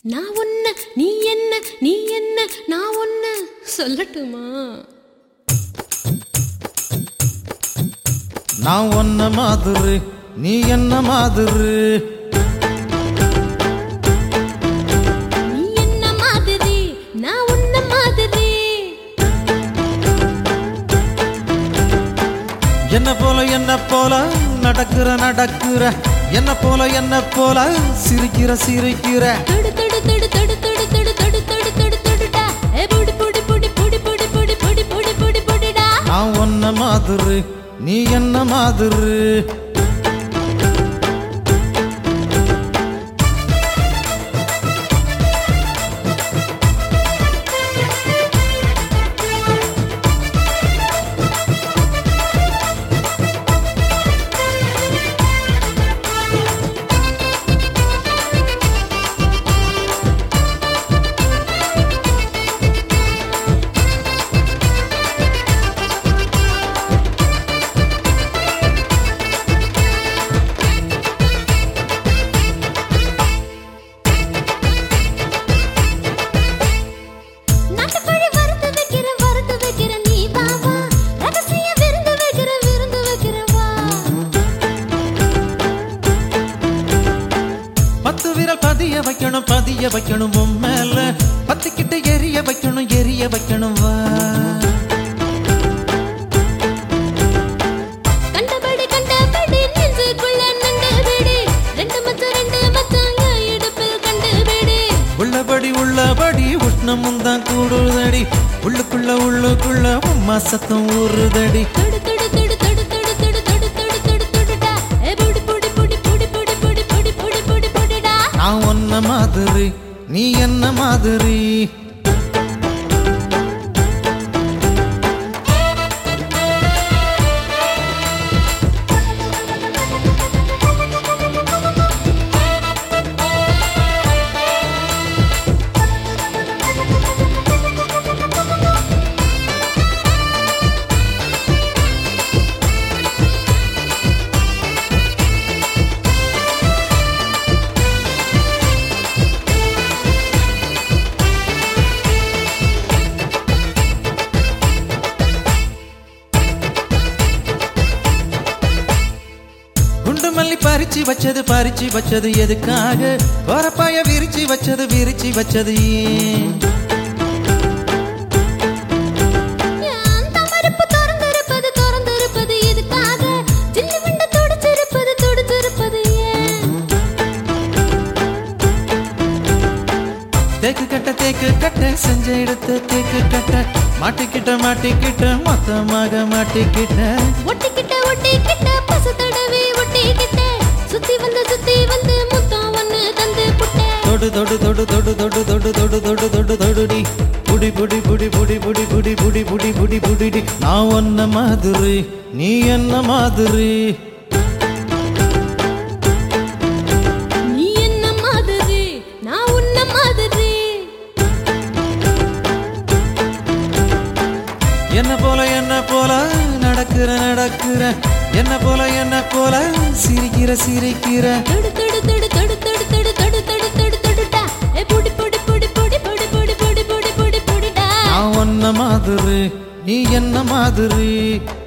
நான் ஒன்ன நீ என்ன நீ என்ன நான் ஒன்ன சொல்லட்டுமா? நான் ஒன்ன மாதிரி நீ என்ன மாதிரி. நீ என்ன மாதிரி நான் ஒன்ன மாதிரி. என்ன போல நடக்கிற நடக்கிற, என்ன போல சிரிக்கிற சிரிக்கிற. தொடு தொடு தொடு தொடு தொடு தொடு தொடு தொடு தொடு தொடுடா. ஏ புடி புடி புடி புடி புடி புடி புடி புடி புடி புடிடா. நான் ஒன்ன மாதிரி நீ என்ன மாதிரி. பதிய வைக்கணும் உன் மேல, பத்திக்கிட்ட எரிய வைக்கணும் வா. கண்டபடி நெஞ்சுக்குள்ள நண்டு விடு, ரெண்டு மச்சம் இடுப்பில் கண்டு விடு. உள்ளபடி உஷ்ணமும் தான் கூடுதடி, உள்ளுக்குள்ள உம்மா சத்தம் ஊறுதடி. தொடு தொடு தொடு தொடு தொடு தொடு தொடு தொடு தொடு தொடுடா. ஏ புடி புடி புடி புடி புடி புடி புடி புடி புடி புடிடா. நான் ஒன்ன மாதிரி நீ என்ன மாதிரி. மல்லி பறிச்சு வச்சது எதுக்காக? வரப்பாய விரிச்சு வச்சது ஏன்? திறந்திருப்பது எதுக்காக? ஜில்லு விண்ட துடிச்சிருப்பது ஏன்? தேக்கு கட்ட செஞ்ச இடத்த தேக்கு கட்ட, மாட்டிக்கிட்ட மொத்தமாக மாட்டிக்கிட்ட. ஒட்டிக்கிட்ட பசு தடவி ஒட்டிக்கிட்ட, சுத்தி வந்து முத்தம் ஒண்ணு தந்து புட்ட. தொடு தொடு தொடு தொடு தொடு தொடு தொடு தொடு தொடு தொடுடி, புடி புடி புடி புடி புடி புடி புடி புடி புடி புடிடி. நான் ஒன்ன மாதிரி நீ என்ன மாதிரி. நீ என்ன மாதிரி நான் உன்ன மாதிரி. என்ன போல நடக்கிற, என்ன போல சிரிக்கிற. தொடு தொடு தொடு தொடு தொடு தொடு தொடு தொடு தொடு தொடுடா. ஏ புடி புடி புடி புடி புடி புடி புடி புடி புடி புடிடா. நான் ஒன்ன மாதிரி நீ என்ன மாதிரி.